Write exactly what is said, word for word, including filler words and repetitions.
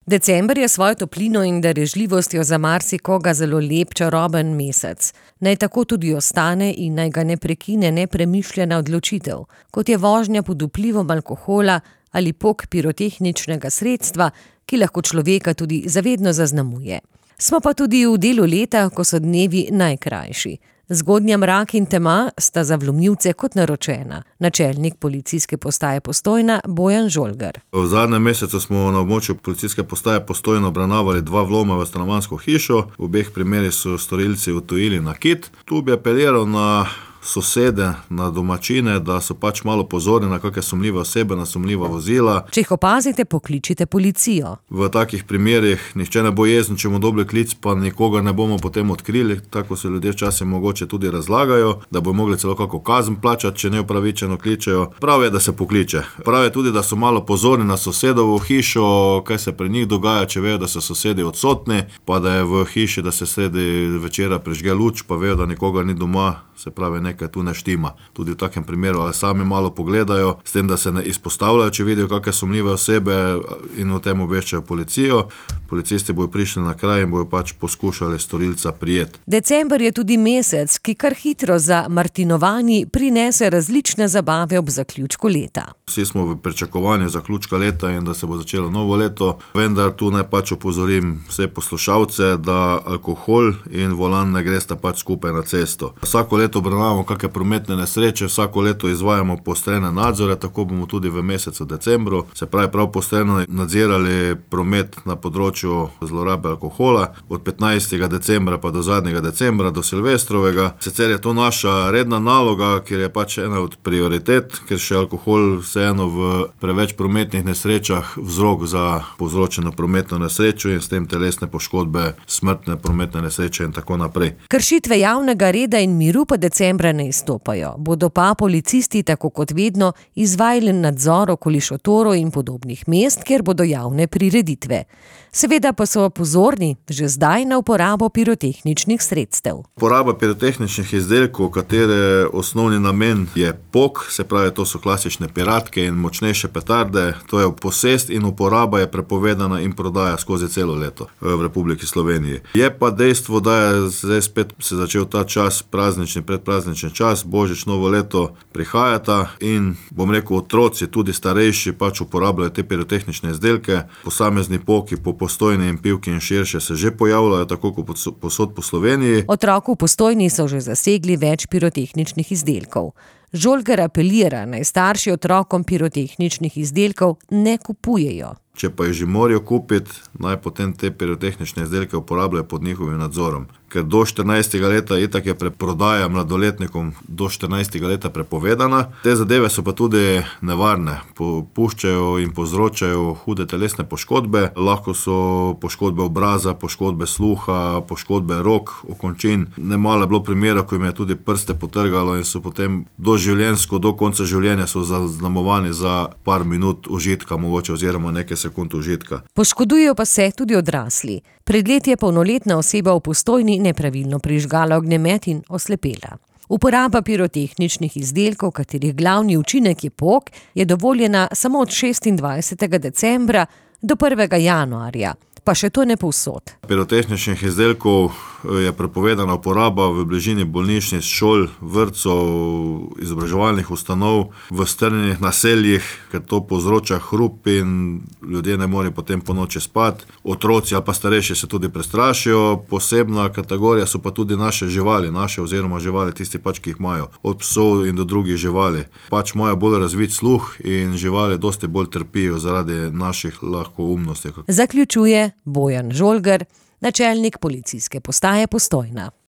December je svojo toplino in darežljivostjo za marsikoga zelo lep, čaroben mesec. Naj tako tudi ostane in naj ga ne prekine nepremišljena odločitev, kot je vožnja pod vplivom alkohola ali pok pirotehničnega sredstva, ki lahko človeka tudi zavedno zaznamuje. Smo pa tudi v delu leta, ko so dnevi najkrajši. Zgodnja mrak in tema sta za vlomilce kot naročena. Načelnik policijske postaje Postojna Bojan Žolgar. V zadnjem mesecu smo na območju policijske postaje Postojna obravnavali dva vloma v stanovanjsko hišo. V obeh primerih so storilci odtujili nakit. Tu bi apeliral na sosede, na domačine, da so pač malo pozorni na kakšne sumljive osebe, na sumljiva vozila. Če jih opazite, pokličite policijo. V takih primerih nihče ne bo jezen, če mu dobi klic, pa nikogar ne bomo potem odkrili, tako se ljudje včasih mogoče tudi razlagajo, da bo mogli celo kako kazen plačati, če neupravičeno kličejo. Prav je, da se pokliče. Prav je tudi, da so malo pozorni na sosedovo hišo, kaj se pri njih dogaja, če vejo, da so sosedi odsotni, pa da je v hiši, da se sredi večera prižge luč, pa vejo, da nikogar ni doma, se pravi, nekaj tu ne štima. Tudi v takem primeru, ali sami malo pogledajo, s tem, da se ne izpostavljajo, če vidijo kakšne sumljive osebe in o tem obveščajo policijo. Policisti bojo prišli na kraj in bojo pač poskušali storilca prijeti. December je tudi mesec, ki kar hitro za martinovanji prinese različne zabave ob zaključku leta. Vsi smo v pričakovanju zaključka leta in da se bo začelo novo leto, vendar tu naj pač opozorim vse poslušalce, da alkohol in volan ne gresta pač skupaj na cesto. Vsako leto obravnavamo kakšne prometne nesreče, vsako leto izvajamo poostrene nadzore, tako bomo tudi v mesecu decembru, se pravi prav poostreno nadzirali promet na področju zlorabe alkohola, od petnajstega decembra pa do zadnjega decembra, do Silvestrovega. Sicer je to naša redna naloga, ker je pač ena od prioritet, ker še alkohol vseeno v preveč prometnih nesrečah vzrok za povzročeno prometno nesrečo in s tem telesne poškodbe, smrtne prometne nesreče in tako naprej. Kršitve javnega reda in miru pa decembra ne izstopajo. Bodo pa policisti tako kot vedno izvajali nadzor okoli šotorov in podobnih mest, kjer bodo javne prireditve. Seveda pa so pozorni že zdaj na uporabo pirotehničnih sredstev. Uporaba pirotehničnih izdelkov, katere osnovni namen je pok, se pravi, to so klasične piratke in močnejše petarde, to je posest in uporaba je prepovedana in prodaja skozi celo leto v Republiki Sloveniji. Je pa dejstvo, da je zdaj spet se začel ta čas, praznični, predpraznični čas, božič, novo leto prihajata in bom rekel, otroci, tudi starejši pač uporabljajo te pirotehnične izdelke. Posamezni poki po Postojni in Pivki in širše se že pojavljajo, tako kot posod po Sloveniji. Otroku v Postojni so že zasegli več pirotehničnih izdelkov. Žolgar apelira, naj starši otrokom pirotehničnih izdelkov ne kupujejo. Če pa jih že morajo kupiti, naj potem te pirotehnične izdelke uporabljajo pod njihovim nadzorom. Ker do štirinajstega leta itak je preprodaja mladoletnikom do štirinajstega leta prepovedana. Te zadeve so pa tudi nevarne. Puščajo in povzročajo hude telesne poškodbe. Lahko so poškodbe obraza, poškodbe sluha, poškodbe rok, okončin. Nemalo je bilo primera, ko jim je tudi prste potrgalo in so potem doživljenjsko, do konca življenja so zaznamovani za par minut užitka, mogoče oziroma nekaj sekund užitka. Poškodujejo pa se tudi odrasli. Pred leti je polnoletna oseba v Postojni nepravilno prižgala ognjemet in oslepela. Uporaba pirotehničnih izdelkov, katerih glavni učinek je pok, je dovoljena samo od šestindvajsetega decembra do prvega januarja. Pa še to ne povsod. Pirotehničnih izdelkov je prepovedana uporaba v bližini bolnišnic, šol, vrtcev, izobraževalnih ustanov, v strnjenih naseljih, ker to povzroča hrup in ljudje ne morejo potem po noči spati. Otroci ali pa starejši se tudi prestrašijo. Posebna kategorija so pa tudi naše živali, naše oziroma živali, tisti pač, ki jih imajo, od psov in do drugih živali. Pač imajo bolj razvit sluh in živali dosti bolj trpijo zaradi naših lahkoumnosti. Zaključuje Bojan Žolgar, načelnik policijske postaje Postojna.